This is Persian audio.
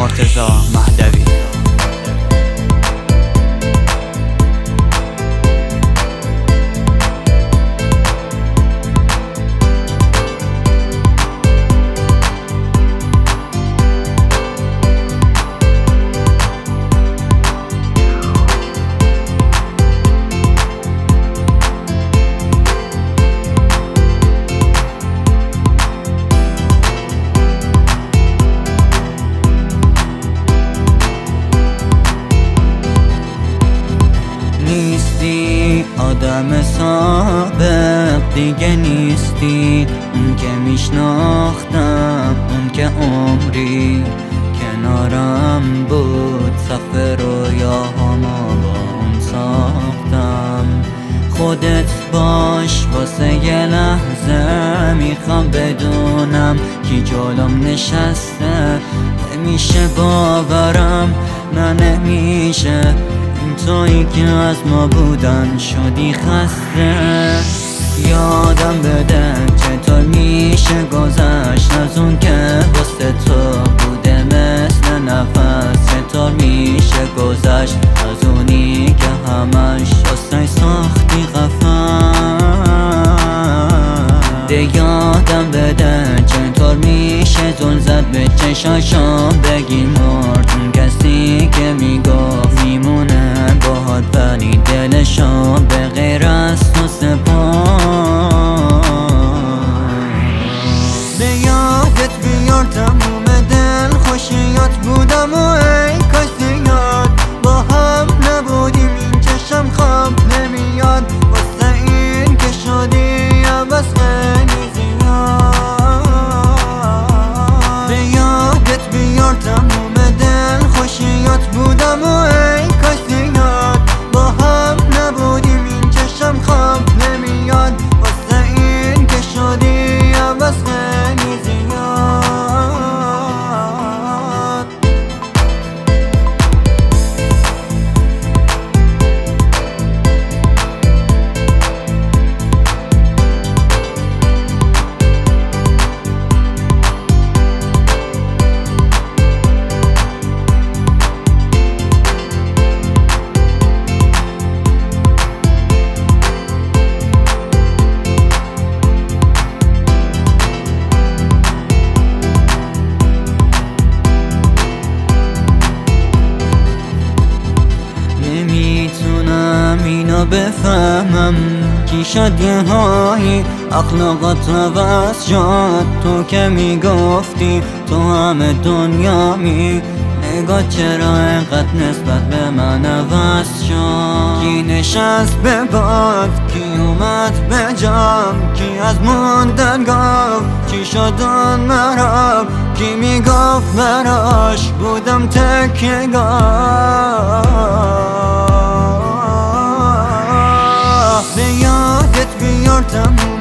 مرتضی مهدوی. نیستی آدم سابق دیگه، نیستی اون که میشناختم، اون که عمری کنارم بود، سقف رویاهامو با اون ساختم. خودت باش واسه یه لحظه، میخوام بدونم کی جلوم نشسته. نمیشه باورم، نه نمیشه، تویی که از ما بودن شدی خسته. یادم بده چطور میشه گذشت از اون که واسه تو بوده مثل نفس. چطور میشه گذشت از اونی که همش واسه ساختی قفس. یادم بده چطور میشه زل زد به چشاشم، بگی مرد اون کسی که میگفت میمونه باهات، ولی دلشم به غیر از تو سپار. به یادت بیار تموم دل خوشیات بودم و ای کاش زیاد با هم نبودیم، این چشم خواب نمیاد واسه این که شدی عوض خیلی زیاد. به یادت بیار تموم دل خوشیات بودم و ای کاش زیاد با هم نبودیم، این چشم خواب نمیاد واسه این که شدی عوض خیلی زیاد. نمیتونم اینو بفهمم کی شد یه هایی اخلاقات عوض شد. تو که میگفتی تو همه دنیامی، نگاه چرا اینقدر نسبت به من عوض شد؟ کی نشست به باد، کی اومد به جام، کی از موندن گفت چی شد اون مرا، کی میگفت براش بودم تکیه‌گاه. به یادت بیار تموم